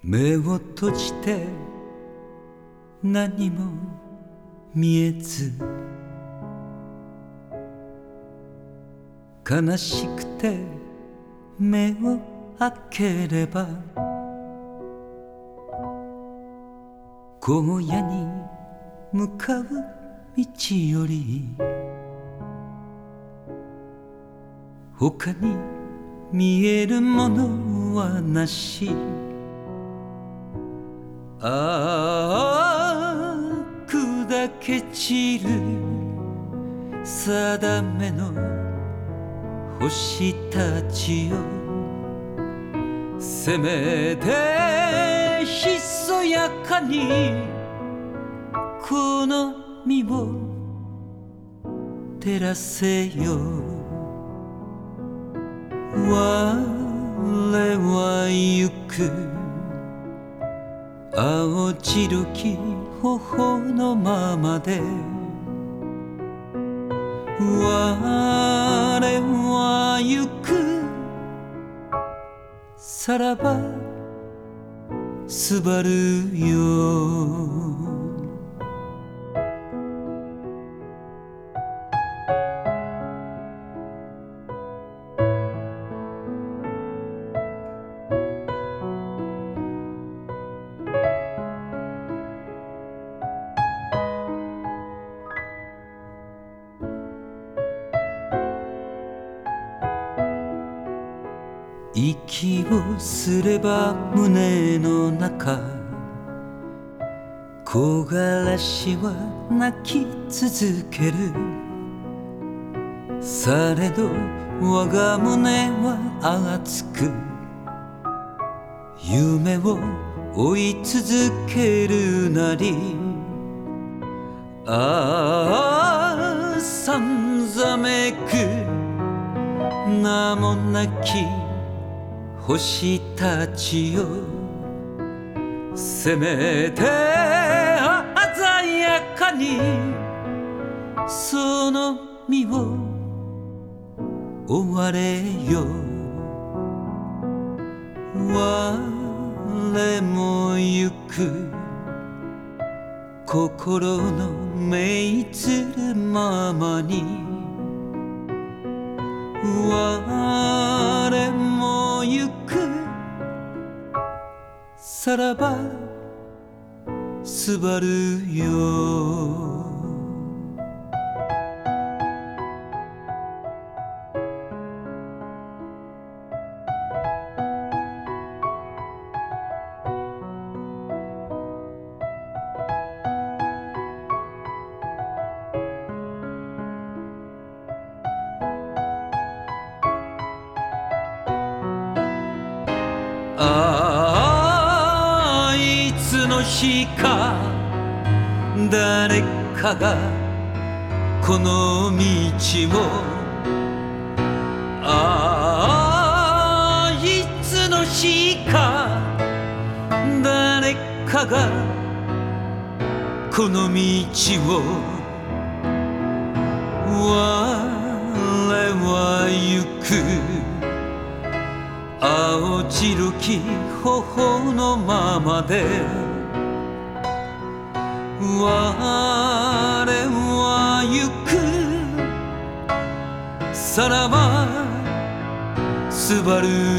目を閉じて何も見えず、悲しくて目を開ければ荒野に向かう道より他に見えるものはなし。ああ砕け散る定めの星たちよ、せめてひそやかにこの身を照らせよ。我は行く青白き頬のままで、我は行くさらばすばるよ。息をすれば胸の中、木枯らしは泣き続ける。されど我が胸は熱く夢を追い続けるなり。ああさんざめく名もなき星たちよ、せめて鮮やかにその身を追われよ。我も行く心のめいつるままに、我も行くさらばすばるよ。ああいつの日か誰かがこの道を、ああいつの日か誰かがこの道を、我は行く青白き頬のままで、我は行くさらばすばる